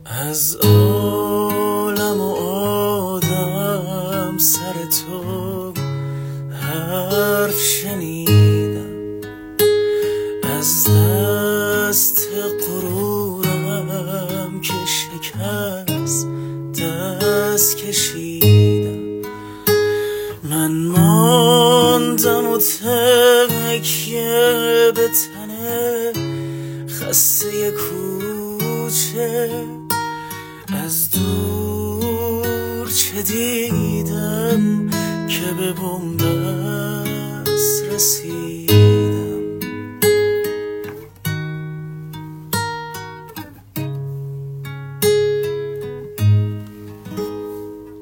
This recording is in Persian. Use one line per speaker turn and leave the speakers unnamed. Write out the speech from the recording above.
از عالم و آدم سر تو حرف شنیدم، از دست غرورم که شکست دست کشیدم. من ماندم و تکیه به تنه خسته کوچه، از دور چه دیدم که به بنبست رسید.